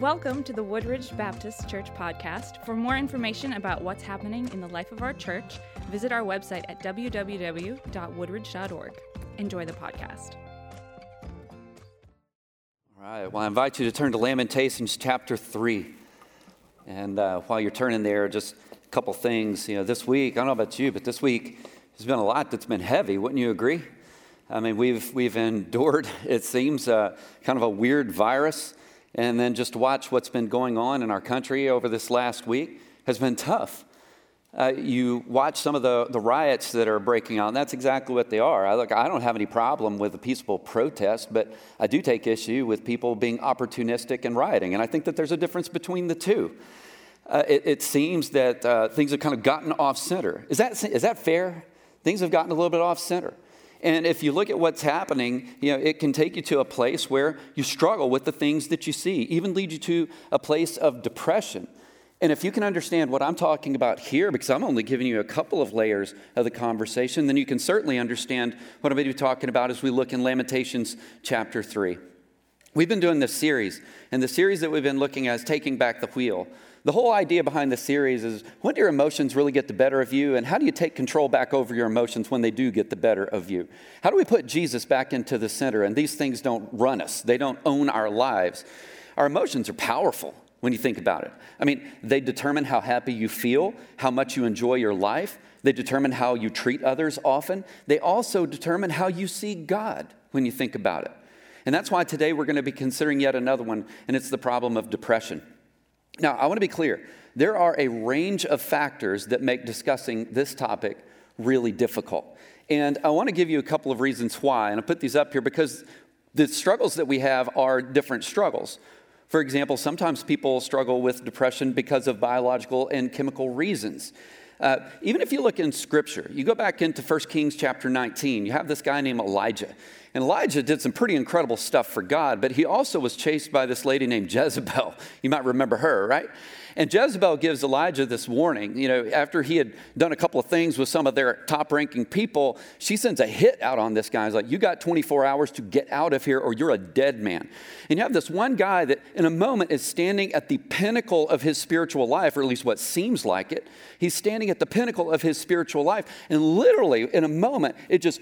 Welcome to the Woodridge Baptist Church podcast. For more information about what's happening in the life of our church, visit our website at www.woodridge.org. Enjoy the podcast. All right, well, I invite you to turn to Lamentations chapter 3. And while you're turning there, just a couple things. This week, I don't know about you, but this week there's been a lot that's been heavy. Wouldn't you agree? I mean, we've endured, it seems, kind of a weird virus. And then just watch what's been going on in our country over this last week has been tough. You watch some of the riots that are breaking out, and that's exactly what they are. I don't have any problem with a peaceful protest, but I do take issue with people being opportunistic and rioting, and I think that there's a difference between the two. It seems that things have kind of gotten off center. Is that fair? Things have gotten a little bit off center. And if you look at what's happening, it can take you to a place where you struggle with the things that you see, even lead you to a place of depression. And if you can understand what I'm talking about here, because I'm only giving you a couple of layers of the conversation, then you can certainly understand what I'm going to be talking about as we look in Lamentations chapter 3. We've been doing this series, and the series that we've been looking at is Taking Back the Wheel. The whole idea behind the series is, when do your emotions really get the better of you, and how do you take control back over your emotions when they do get the better of you? How do we put Jesus back into the center? And these things don't run us. They don't own our lives. Our emotions are powerful when you think about it. I mean, they determine how happy you feel, how much you enjoy your life. They determine how you treat others often. They also determine how you see God when you think about it. And that's why today we're going to be considering yet another one, and it's the problem of depression. Now, I want to be clear. There are a range of factors that make discussing this topic really difficult. And I want to give you a couple of reasons why. And I put these up here because the struggles that we have are different struggles. For example, sometimes people struggle with depression because of biological and chemical reasons. Even if you look in Scripture, you go back into 1 Kings chapter 19, you have this guy named Elijah. And Elijah did some pretty incredible stuff for God, but he also was chased by this lady named Jezebel. You might remember her, right? And Jezebel gives Elijah this warning. After he had done a couple of things with some of their top-ranking people, she sends a hit out on this guy. It's like, you got 24 hours to get out of here or you're a dead man. And you have this one guy that in a moment is standing at the pinnacle of his spiritual life, or at least what seems like it. He's standing at the pinnacle of his spiritual life. And literally, in a moment,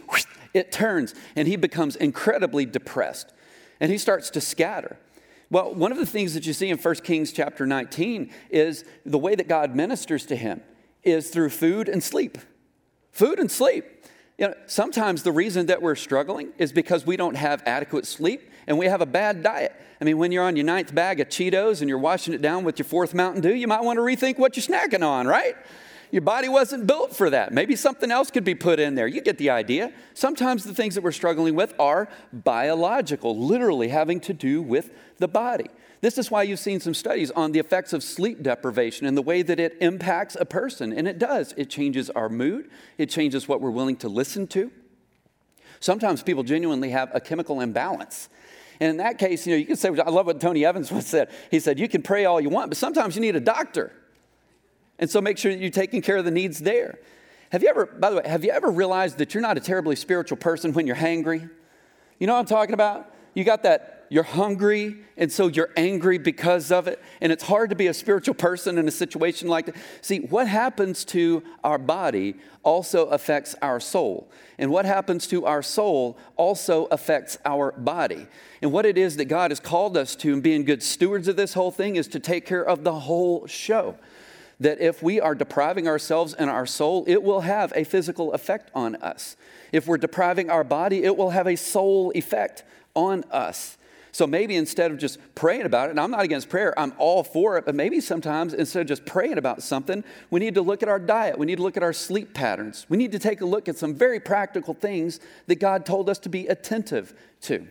it turns and he becomes incredibly depressed. And he starts to scatter. Well, one of the things that you see in 1 Kings chapter 19 is the way that God ministers to him is through food and sleep. Food and sleep. Sometimes the reason that we're struggling is because we don't have adequate sleep and we have a bad diet. I mean, when you're on your 9th bag of Cheetos and you're washing it down with your 4th Mountain Dew, you might want to rethink what you're snacking on, right? Your body wasn't built for that. Maybe something else could be put in there. You get the idea. Sometimes the things that we're struggling with are biological, literally having to do with the body. This is why you've seen some studies on the effects of sleep deprivation and the way that it impacts a person. And it does. It changes our mood. It changes what we're willing to listen to. Sometimes people genuinely have a chemical imbalance. And in that case, you can say, I love what Tony Evans once said. He said, you can pray all you want, but sometimes you need a doctor. And so make sure that you're taking care of the needs there. Have you ever realized that you're not a terribly spiritual person when you're hangry? You know what I'm talking about? You got that, you're hungry, and so you're angry because of it. And it's hard to be a spiritual person in a situation like that. See, what happens to our body also affects our soul. And what happens to our soul also affects our body. And what it is that God has called us to, and being good stewards of this whole thing, is to take care of the whole show. That if we are depriving ourselves and our soul, it will have a physical effect on us. If we're depriving our body, it will have a soul effect on us. So maybe instead of just praying about it, and I'm not against prayer, I'm all for it, but maybe sometimes instead of just praying about something, we need to look at our diet. We need to look at our sleep patterns. We need to take a look at some very practical things that God told us to be attentive to.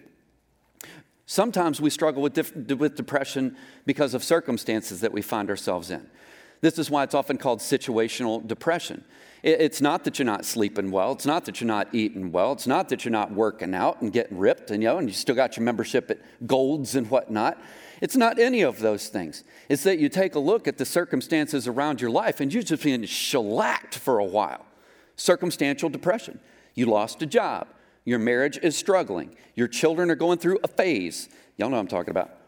Sometimes we struggle with depression because of circumstances that we find ourselves in. This is why it's often called situational depression. It's not that you're not sleeping well. It's not that you're not eating well. It's not that you're not working out and getting ripped and you still got your membership at Gold's and whatnot. It's not any of those things. It's that you take a look at the circumstances around your life and you're just being shellacked for a while. Circumstantial depression. You lost a job. Your marriage is struggling. Your children are going through a phase. Y'all know what I'm talking about.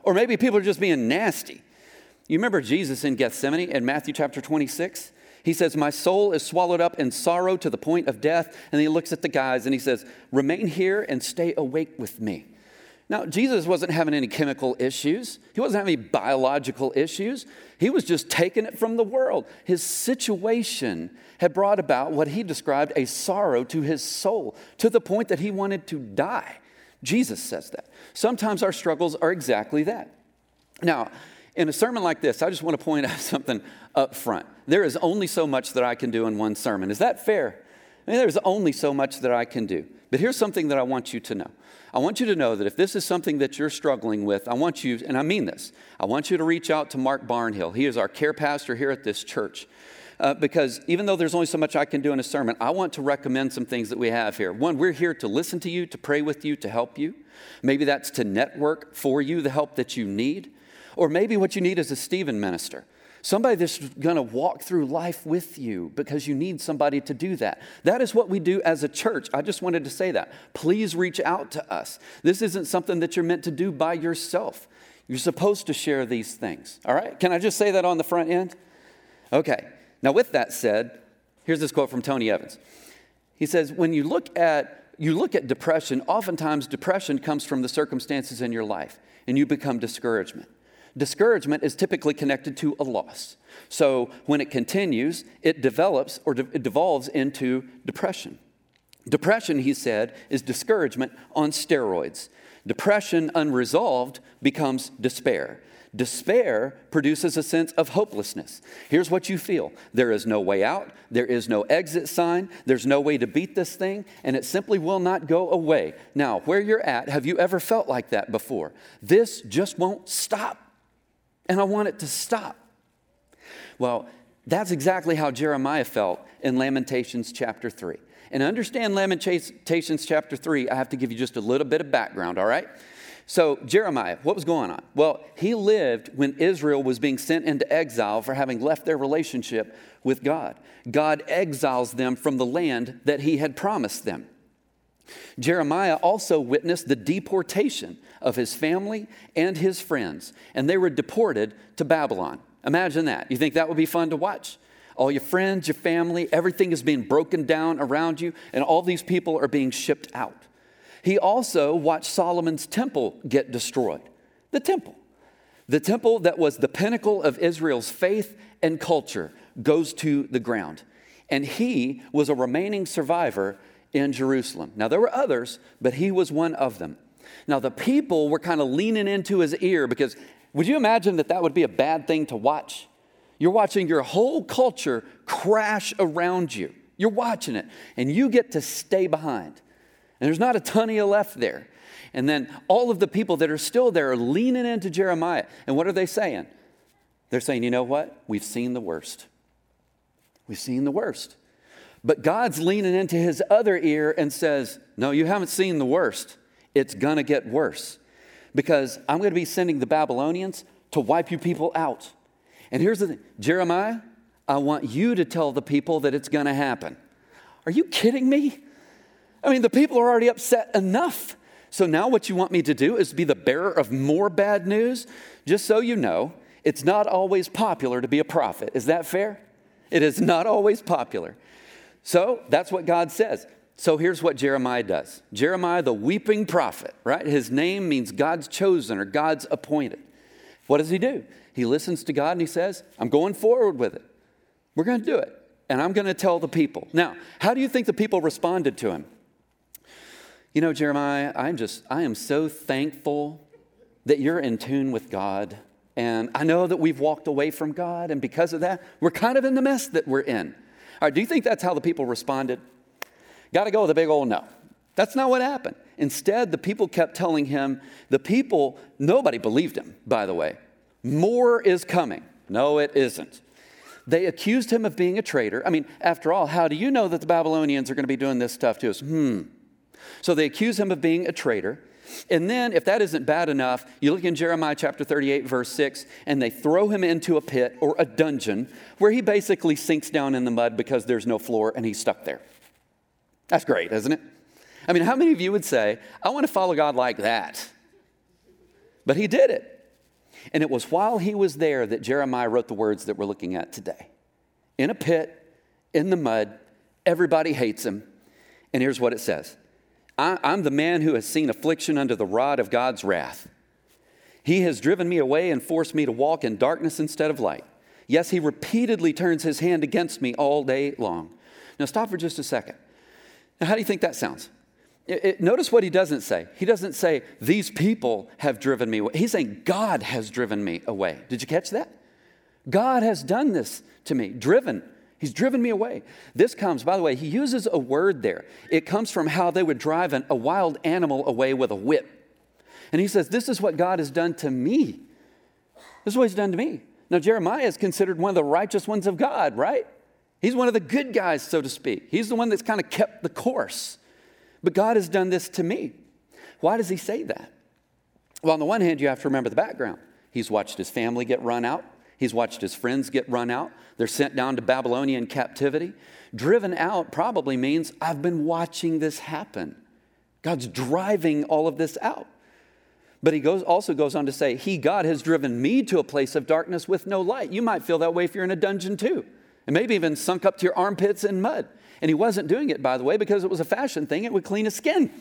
Or maybe people are just being nasty. You remember Jesus in Gethsemane in Matthew chapter 26? He says, my soul is swallowed up in sorrow to the point of death. And he looks at the guys and he says, remain here and stay awake with me. Now, Jesus wasn't having any chemical issues. He wasn't having any biological issues. He was just taking it from the world. His situation had brought about what he described a sorrow to his soul, to the point that he wanted to die. Jesus says that. Sometimes our struggles are exactly that. Now, in a sermon like this, I just want to point out something up front. There is only so much that I can do in one sermon. Is that fair? I mean, there's only so much that I can do. But here's something that I want you to know. I want you to know that if this is something that you're struggling with, I want you, and I mean this, I want you to reach out to Mark Barnhill. He is our care pastor here at this church. Because even though there's only so much I can do in a sermon, I want to recommend some things that we have here. One, we're here to listen to you, to pray with you, to help you. Maybe that's to network for you the help that you need. Or maybe what you need is a Stephen minister. Somebody that's going to walk through life with you because you need somebody to do that. That is what we do as a church. I just wanted to say that. Please reach out to us. This isn't something that you're meant to do by yourself. You're supposed to share these things. All right? Can I just say that on the front end? Okay. Now, with that said, here's this quote from Tony Evans. He says, when you look at depression, oftentimes depression comes from the circumstances in your life, and you become discouragement. Discouragement is typically connected to a loss. So when it continues, it develops or it devolves into depression. Depression, he said, is discouragement on steroids. Depression unresolved becomes despair. Despair produces a sense of hopelessness. Here's what you feel. There is no way out. There is no exit sign. There's no way to beat this thing, and it simply will not go away. Now, where you're at, have you ever felt like that before? This just won't stop, and I want it to stop. Well, that's exactly how Jeremiah felt in Lamentations chapter 3. And to understand Lamentations chapter 3, I have to give you just a little bit of background, all right? So Jeremiah, what was going on? Well, he lived when Israel was being sent into exile for having left their relationship with God. God exiles them from the land that he had promised them. Jeremiah also witnessed the deportation of his family and his friends, and they were deported to Babylon. Imagine that. You think that would be fun to watch? All your friends, your family, everything is being broken down around you, and all these people are being shipped out. He also watched Solomon's temple get destroyed. The temple that was the pinnacle of Israel's faith and culture, goes to the ground. And he was a remaining survivor in Jerusalem. Now, there were others, but he was one of them. Now, the people were kind of leaning into his ear because would you imagine that would be a bad thing to watch? You're watching your whole culture crash around you. You're watching it, and you get to stay behind. And there's not a ton of you left there. And then all of the people that are still there are leaning into Jeremiah. And what are they saying? They're saying, you know what? We've seen the worst. We've seen the worst. But God's leaning into his other ear and says, no, you haven't seen the worst. It's going to get worse. Because I'm going to be sending the Babylonians to wipe you people out. And here's the thing. Jeremiah, I want you to tell the people that it's going to happen. Are you kidding me? I mean, the people are already upset enough. So now what you want me to do is be the bearer of more bad news? Just so you know, it's not always popular to be a prophet. Is that fair? It is not always popular. So that's what God says. So here's what Jeremiah does. Jeremiah, the weeping prophet, right? His name means God's chosen or God's appointed. What does he do? He listens to God and he says, I'm going forward with it. We're going to do it. And I'm going to tell the people. Now, how do you think the people responded to him? You know, Jeremiah, I am so thankful that you're in tune with God. And I know that we've walked away from God. And because of that, we're kind of in the mess that we're in. All right, do you think that's how the people responded? Got to go with a big old no. That's not what happened. Instead, the people kept telling him, nobody believed him, by the way. More is coming. No, it isn't. They accused him of being a traitor. I mean, after all, how do you know that the Babylonians are going to be doing this stuff to us? So they accuse him of being a traitor. And then, if that isn't bad enough, you look in Jeremiah chapter 38, verse 6, and they throw him into a pit or a dungeon where he basically sinks down in the mud because there's no floor and he's stuck there. That's great, isn't it? I mean, how many of you would say, I want to follow God like that? But he did it. And it was while he was there that Jeremiah wrote the words that we're looking at today. In a pit, in the mud, everybody hates him. And here's what it says. I'm the man who has seen affliction under the rod of God's wrath. He has driven me away and forced me to walk in darkness instead of light. Yes, he repeatedly turns his hand against me all day long. Now stop for just a second. Now, how do you think that sounds? Notice what he doesn't say. He doesn't say, these people have driven me away. He's saying, God has driven me away. Did you catch that? God has done this to me, driven. He's driven me away. This comes, by the way, he uses a word there. It comes from how they would drive a wild animal away with a whip. And he says, this is what God has done to me. This is what he's done to me. Now, Jeremiah is considered one of the righteous ones of God, right? He's one of the good guys, so to speak. He's the one that's kind of kept the course. But God has done this to me. Why does he say that? Well, on the one hand, you have to remember the background. He's watched his family get run out. He's watched his friends get run out. They're sent down to Babylonian captivity. Driven out probably means I've been watching this happen. God's driving all of this out. But he also goes on to say, God has driven me to a place of darkness with no light. You might feel that way if you're in a dungeon too. And maybe even sunk up to your armpits in mud. And he wasn't doing it, by the way, because it was a fashion thing. It would clean his skin.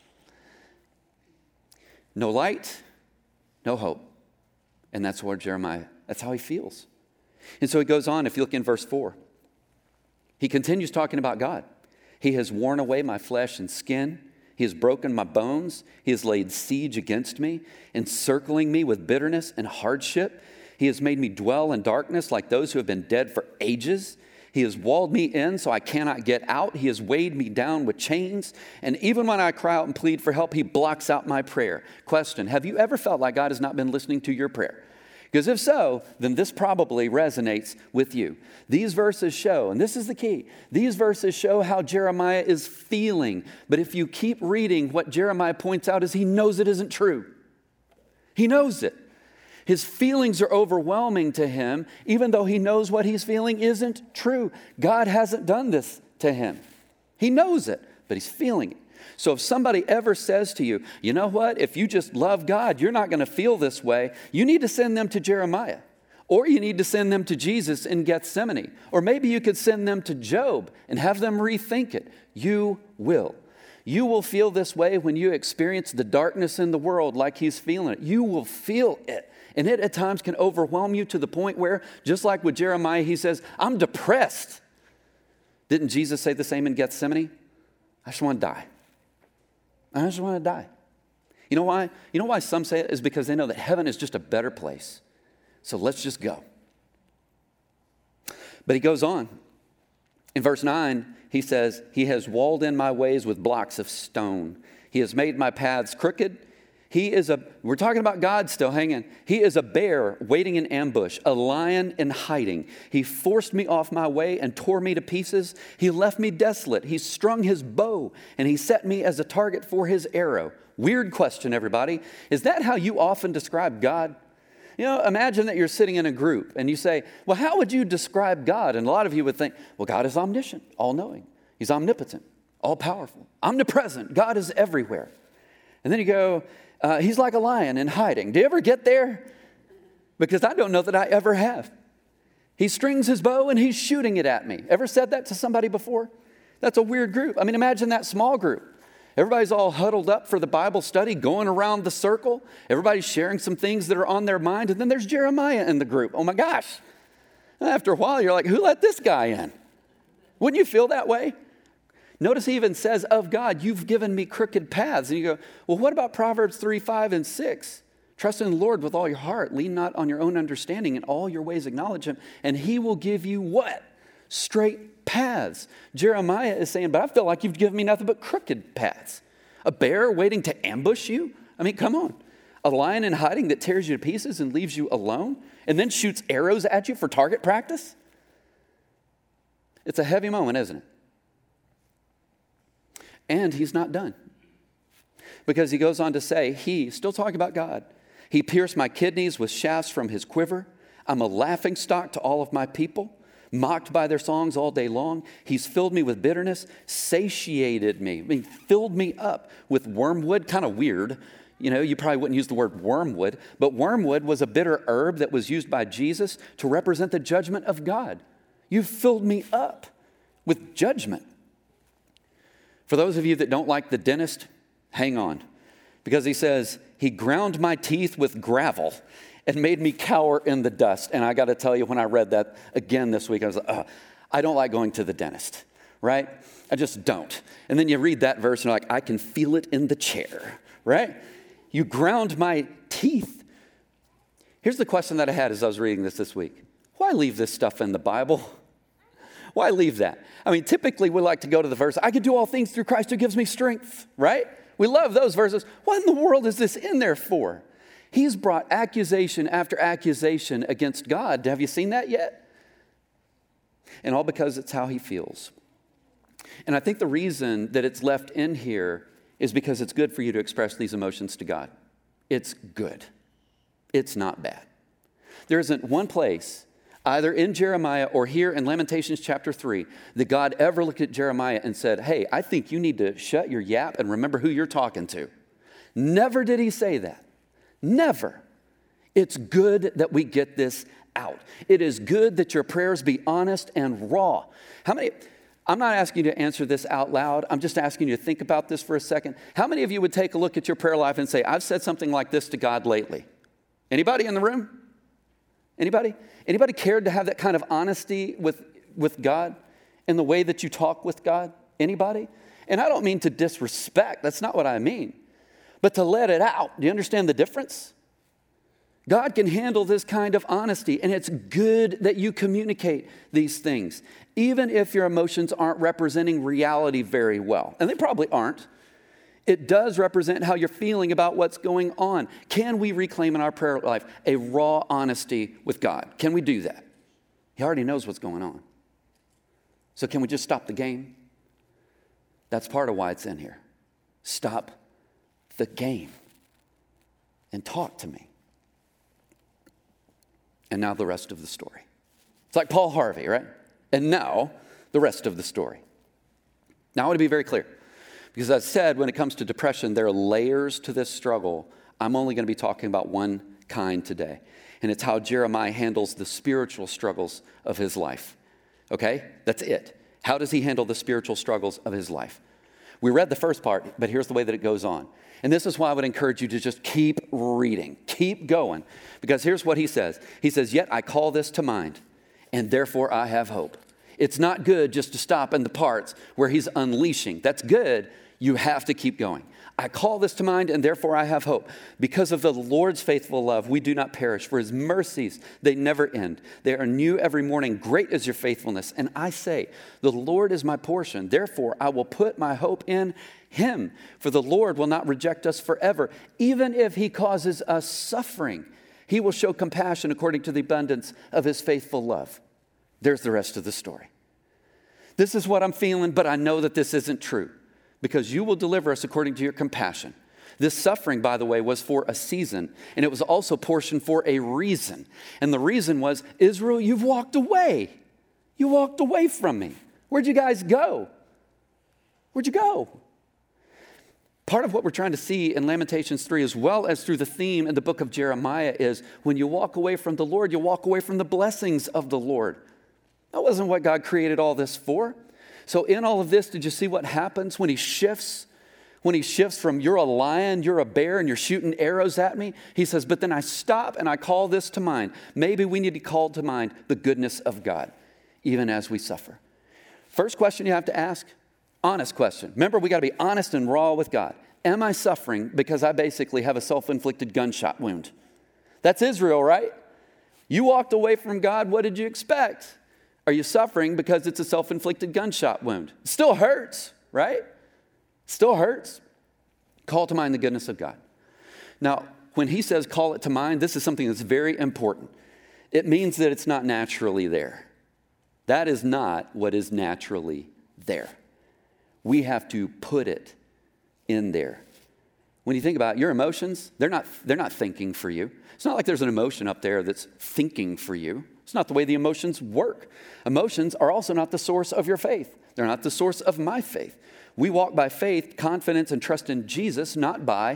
No light, no hope. And that's what Jeremiah, that's how he feels. And so he goes on, if you look in verse 4. He continues talking about God. He has worn away my flesh and skin. He has broken my bones. He has laid siege against me, encircling me with bitterness and hardship. He has made me dwell in darkness like those who have been dead for ages. He has walled me in so I cannot get out. He has weighed me down with chains. And even when I cry out and plead for help, he blocks out my prayer. Question, have you ever felt like God has not been listening to your prayer? Because if so, then this probably resonates with you. These verses show, and this is the key, these verses show how Jeremiah is feeling. But if you keep reading, what Jeremiah points out is he knows it isn't true. He knows it. His feelings are overwhelming to him, even though he knows what he's feeling isn't true. God hasn't done this to him. He knows it, but he's feeling it. So if somebody ever says to you, you know what, if you just love God, you're not going to feel this way, you need to send them to Jeremiah. Or you need to send them to Jesus in Gethsemane. Or maybe you could send them to Job and have them rethink it. You will. You will feel this way when you experience the darkness in the world like he's feeling it. You will feel it. And it at times can overwhelm you to the point where, just like with Jeremiah, he says, I'm depressed. Didn't Jesus say the same in Gethsemane? I just want to die. I just want to die. You know why? You know why some say it is because they know that heaven is just a better place. So let's just go. But he goes on. In verse 9, he says, he has walled in my ways with blocks of stone. He has made my paths crooked. We're talking about God still, hang on. He is a bear waiting in ambush, a lion in hiding. He forced me off my way and tore me to pieces. He left me desolate. He strung his bow and he set me as a target for his arrow. Weird question, everybody. Is that how you often describe God? You know, imagine that you're sitting in a group and you say, well, how would you describe God? And a lot of you would think, well, God is omniscient, all-knowing. He's omnipotent, all-powerful, omnipresent. God is everywhere. And then you go, he's like a lion in hiding. Do you ever get there? Because I don't know that I ever have. He strings his bow and he's shooting it at me. Ever said that to somebody before? That's a weird group. I mean, imagine that small group. Everybody's all huddled up for the Bible study, going around the circle. Everybody's sharing some things that are on their mind. And then there's Jeremiah in the group. Oh my gosh. After a while, you're like, who let this guy in? Wouldn't you feel that way? Notice he even says of God, you've given me crooked paths. And you go, well, what about Proverbs 3, 5, and 6? Trust in the Lord with all your heart. Lean not on your own understanding. In all your ways acknowledge him. And he will give you what? Straight paths. Jeremiah is saying, but I feel like you've given me nothing but crooked paths. A bear waiting to ambush you? I mean, come on. A lion in hiding that tears you to pieces and leaves you alone and then shoots arrows at you for target practice? It's a heavy moment, isn't it? And he's not done. Because he goes on to say, still talking about God, he pierced my kidneys with shafts from his quiver. I'm a laughingstock to all of my people, mocked by their songs all day long. He's filled me with bitterness, satiated me. I mean, filled me up with wormwood, kind of weird. You probably wouldn't use the word wormwood, but wormwood was a bitter herb that was used by Jesus to represent the judgment of God. You've filled me up with judgment. For those of you that don't like the dentist, hang on. Because he says, he ground my teeth with gravel and made me cower in the dust. And I got to tell you, when I read that again this week, I was like, I don't like going to the dentist, right? I just don't. And then you read that verse and you're like, I can feel it in the chair, right? You ground my teeth. Here's the question that I had as I was reading this week. Why leave this stuff in the Bible? Why leave that? I mean, typically we like to go to the verse, I can do all things through Christ who gives me strength, right? We love those verses. What in the world is this in there for? He's brought accusation after accusation against God. Have you seen that yet? And all because it's how he feels. And I think the reason that it's left in here is because it's good for you to express these emotions to God. It's good. It's not bad. There isn't one place, either in Jeremiah or here in Lamentations chapter 3, that God ever looked at Jeremiah and said, hey, I think you need to shut your yap and remember who you're talking to. Never did he say that. Never. It's good that we get this out. It is good that your prayers be honest and raw. I'm not asking you to answer this out loud. I'm just asking you to think about this for a second. How many of you would take a look at your prayer life and say, I've said something like this to God lately? Anybody in the room? Anybody? Anybody cared to have that kind of honesty with God in the way that you talk with God? Anybody? And I don't mean to disrespect. That's not what I mean. But to let it out. Do you understand the difference? God can handle this kind of honesty, and it's good that you communicate these things, even if your emotions aren't representing reality very well. And they probably aren't. It does represent how you're feeling about what's going on. Can we reclaim in our prayer life a raw honesty with God? Can we do that? He already knows what's going on. So can we just stop the game? That's part of why it's in here. Stop the game and talk to me. And now the rest of the story. It's like Paul Harvey, right? And now the rest of the story. Now I want to be very clear. Because as I said, when it comes to depression, there are layers to this struggle. I'm only going to be talking about one kind today. And it's how Jeremiah handles the spiritual struggles of his life. Okay? That's it. How does he handle the spiritual struggles of his life? We read the first part, but here's the way that it goes on. And this is why I would encourage you to just keep reading. Keep going. Because here's what he says. He says, yet I call this to mind, and therefore I have hope. It's not good just to stop in the parts where he's unleashing. That's good. You have to keep going. I call this to mind, and therefore I have hope. Because of the Lord's faithful love, we do not perish. For his mercies, they never end. They are new every morning. Great is your faithfulness. And I say, the Lord is my portion. Therefore, I will put my hope in him. For the Lord will not reject us forever. Even if he causes us suffering, he will show compassion according to the abundance of his faithful love. There's the rest of the story. This is what I'm feeling, but I know that this isn't true. Because you will deliver us according to your compassion. This suffering, by the way, was for a season, and it was also portioned for a reason. And the reason was, Israel, you've walked away. You walked away from me. Where'd you guys go? Where'd you go? Part of what we're trying to see in Lamentations 3, as well as through the theme in the book of Jeremiah, is when you walk away from the Lord, you walk away from the blessings of the Lord. That wasn't what God created all this for. So in all of this, did you see what happens when he shifts? When he shifts from you're a lion, you're a bear, and you're shooting arrows at me? He says, but then I stop and I call this to mind. Maybe we need to call to mind the goodness of God, even as we suffer. First question you have to ask, honest question. Remember, we got to be honest and raw with God. Am I suffering because I basically have a self-inflicted gunshot wound? That's Israel, right? You walked away from God. What did you expect? Are you suffering because it's a self-inflicted gunshot wound? It still hurts, right? Still hurts. Call to mind the goodness of God. Now, when he says call it to mind, this is something that's very important. It means that it's not naturally there. That is not what is naturally there. We have to put it in there. When you think about it, your emotions, they're not thinking for you. It's not like there's an emotion up there that's thinking for you. It's not the way the emotions work. Emotions are also not the source of your faith. They're not the source of my faith. We walk by faith, confidence, and trust in Jesus, not by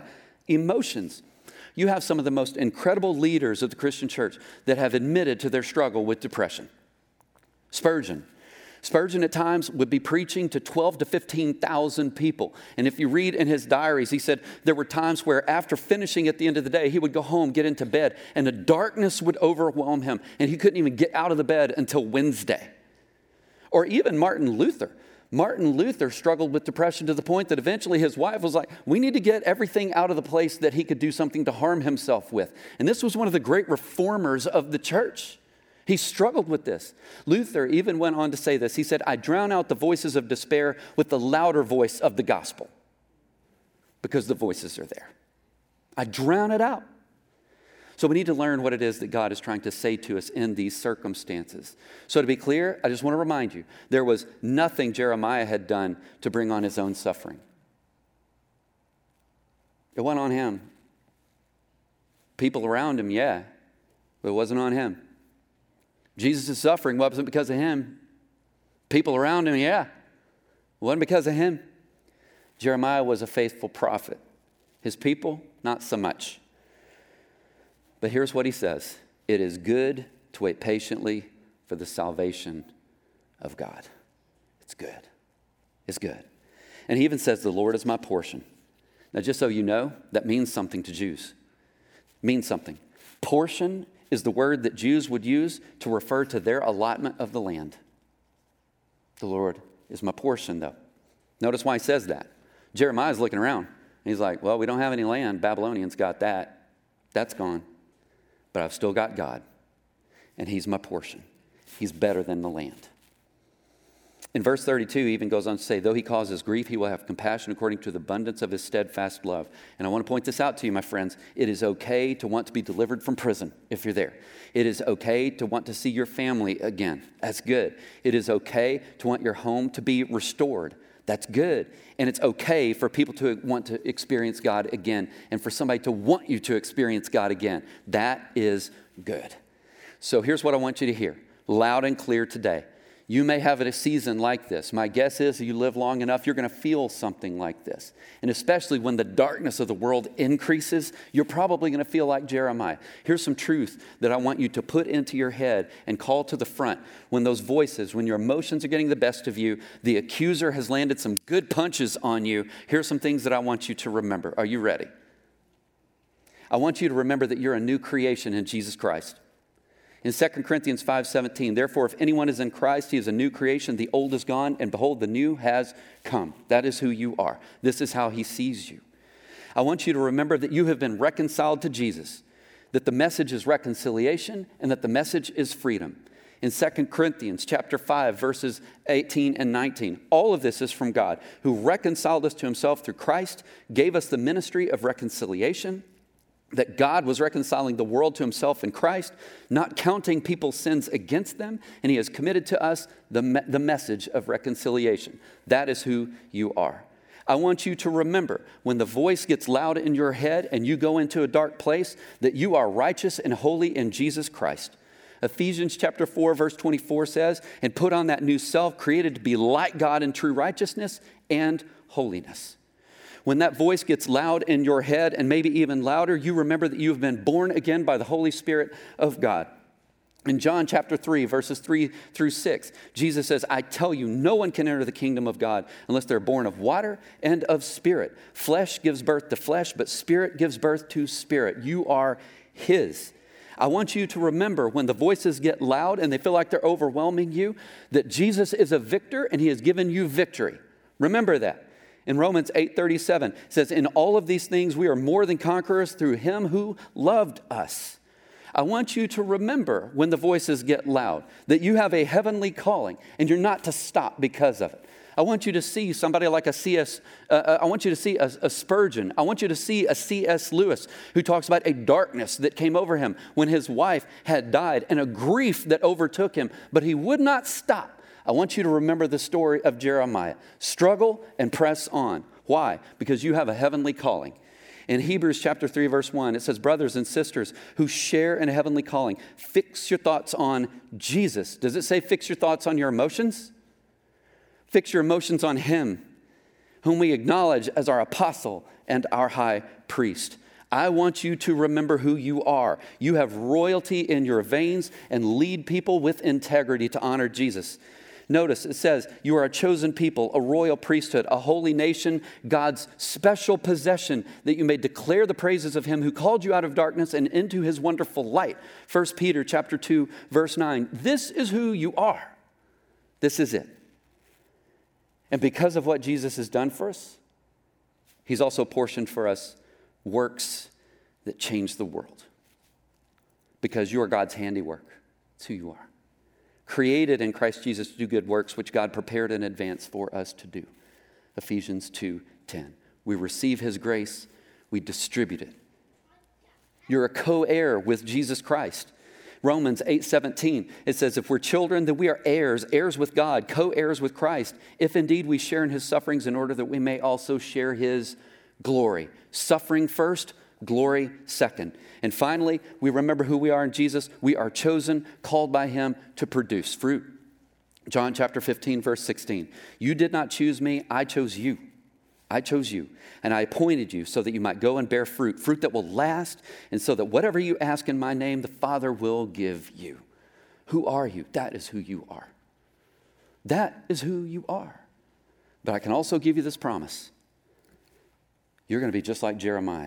Emotions. You have some of the most incredible leaders of the Christian church that have admitted to their struggle with depression. Spurgeon at times would be preaching to 12 to 15,000 people. And if you read in his diaries, he said there were times where after finishing at the end of the day, he would go home, get into bed, and the darkness would overwhelm him, and he couldn't even get out of the bed until Wednesday. Or even Martin Luther. Martin Luther struggled with depression to the point that eventually his wife was like, we need to get everything out of the place that he could do something to harm himself with. And this was one of the great reformers of the church. He struggled with this. Luther even went on to say this. He said, I drown out the voices of despair with the louder voice of the gospel because the voices are there. I drown it out. So we need to learn what it is that God is trying to say to us in these circumstances. So to be clear, I just want to remind you, there was nothing Jeremiah had done to bring on his own suffering. It wasn't on him. People around him, yeah, but it wasn't on him. Jesus' suffering wasn't because of him. People around him, yeah, it wasn't because of him. Jeremiah was a faithful prophet. His people, not so much. But here's what he says. It is good to wait patiently for the salvation of God. It's good. It's good. And he even says, the Lord is my portion. Now, just so you know, that means something to Jews. It means something. Portion is the word that Jews would use to refer to their allotment of the land. The Lord is my portion, though. Notice why he says that. Jeremiah's looking around. He's like, well, we don't have any land. Babylonians got that. That's gone. But I've still got God, and he's my portion. He's better than the land. In verse 32, he even goes on to say, though he causes grief, he will have compassion according to the abundance of his steadfast love. And I want to point this out to you, my friends. It is okay to want to be delivered from prison if you're there. It is okay to want to see your family again. That's good. It is okay to want your home to be restored. That's good. And it's okay for people to want to experience God again and for somebody to want you to experience God again. That is good. So here's what I want you to hear loud and clear today. You may have a season like this. My guess is if you live long enough, you're going to feel something like this. And especially when the darkness of the world increases, you're probably going to feel like Jeremiah. Here's some truth that I want you to put into your head and call to the front. When those voices, when your emotions are getting the best of you, the accuser has landed some good punches on you, here's some things that I want you to remember. Are you ready? I want you to remember that you're a new creation in Jesus Christ. In 2 Corinthians 5:17, therefore, if anyone is in Christ, he is a new creation. The old is gone, and behold, the new has come. That is who you are. This is how he sees you. I want you to remember that you have been reconciled to Jesus, that the message is reconciliation, and that the message is freedom. In 2 Corinthians chapter 5, verses 18 and 19, all of this is from God, who reconciled us to himself through Christ, gave us the ministry of reconciliation, that God was reconciling the world to himself in Christ, not counting people's sins against them, and he has committed to us the message of reconciliation. That is who you are. I want you to remember when the voice gets loud in your head and you go into a dark place, that you are righteous and holy in Jesus Christ. Ephesians chapter 4, verse 24 says, and put on that new self created to be like God in true righteousness and holiness. When that voice gets loud in your head and maybe even louder, you remember that you have been born again by the Holy Spirit of God. In John chapter 3, verses 3 through 6, Jesus says, I tell you, no one can enter the kingdom of God unless they're born of water and of spirit. Flesh gives birth to flesh, but spirit gives birth to spirit. You are his. I want you to remember when the voices get loud and they feel like they're overwhelming you, that Jesus is a victor and he has given you victory. Remember that. In Romans 8:37, it says, in all of these things, we are more than conquerors through him who loved us. I want you to remember when the voices get loud, that you have a heavenly calling and you're not to stop because of it. I want you to see somebody like a Spurgeon. I want you to see a C.S. Lewis who talks about a darkness that came over him when his wife had died and a grief that overtook him, but he would not stop. I want you to remember the story of Jeremiah. Struggle and press on. Why? Because you have a heavenly calling. In Hebrews chapter 3, verse 1, it says, brothers and sisters who share in a heavenly calling, fix your thoughts on Jesus. Does it say fix your thoughts on your emotions? Fix your emotions on him, whom we acknowledge as our apostle and our high priest. I want you to remember who you are. You have royalty in your veins and lead people with integrity to honor Jesus. Notice it says you are a chosen people, a royal priesthood, a holy nation, God's special possession, that you may declare the praises of him who called you out of darkness and into his wonderful light. 1 Peter chapter 2, verse 9. This is who you are. This is it. And because of what Jesus has done for us, he's also portioned for us works that change the world. Because you are God's handiwork. It's who you are. Created in Christ Jesus to do good works, which God prepared in advance for us to do. Ephesians 2:10. We receive his grace, we distribute it. You're a co-heir with Jesus Christ. Romans 8:17, it says, if we're children, then we are heirs, heirs with God, co-heirs with Christ, if indeed we share in his sufferings in order that we may also share his glory. Suffering first, glory second. And finally, we remember who we are in Jesus. We are chosen, called by him to produce fruit. John chapter 15, verse 16. You did not choose me, I chose you. I chose you, and I appointed you so that you might go and bear fruit, fruit that will last, and so that whatever you ask in my name, the Father will give you. Who are you? That is who you are. That is who you are. But I can also give you this promise. You're going to be just like Jeremiah.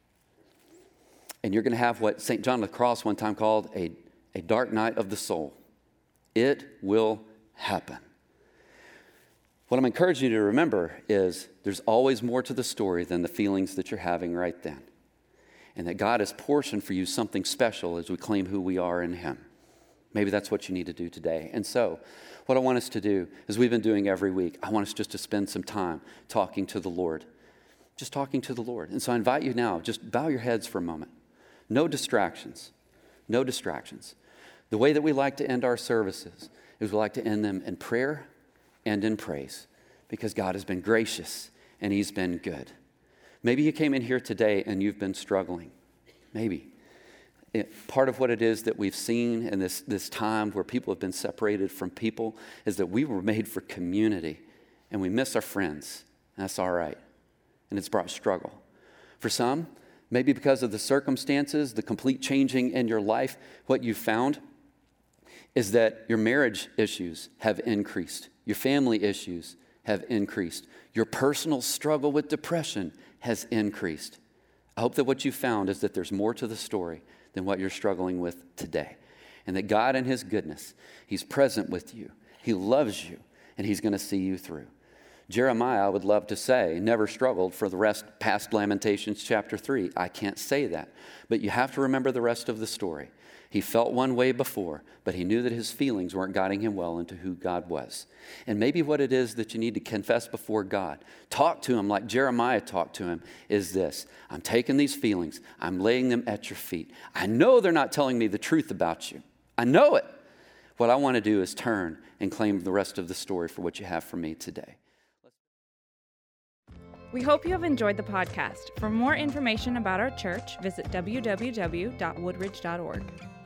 And you're going to have what St. John of the Cross one time called a dark night of the soul. It will happen. What I'm encouraging you to remember is there's always more to the story than the feelings that you're having right then. And that God has portioned for you something special as we claim who we are in him. Maybe that's what you need to do today. And so, what I want us to do, as we've been doing every week, I want us just to spend some time talking to the Lord. Just talking to the Lord. And so I invite you now, just bow your heads for a moment. No distractions. No distractions. The way that we like to end our services is we like to end them in prayer and in praise, because God has been gracious and he's been good. Maybe you came in here today and you've been struggling. Maybe. Part of what it is that we've seen in this time where people have been separated from people is that we were made for community and we miss our friends. That's all right. And it's brought struggle. For some, maybe because of the circumstances, the complete changing in your life, what you've found is that your marriage issues have increased. Your family issues have increased. Your personal struggle with depression has increased. I hope that what you found is that there's more to the story than what you're struggling with today. And that God in his goodness, he's present with you. He loves you, and he's going to see you through. Jeremiah, I would love to say, never struggled for the rest past Lamentations chapter 3. I can't say that. But you have to remember the rest of the story. He felt one way before, but he knew that his feelings weren't guiding him well into who God was. And maybe what it is that you need to confess before God, talk to him like Jeremiah talked to him, is this. I'm taking these feelings. I'm laying them at your feet. I know they're not telling me the truth about you. I know it. What I want to do is turn and claim the rest of the story for what you have for me today. We hope you have enjoyed the podcast. For more information about our church, visit www.woodridge.org.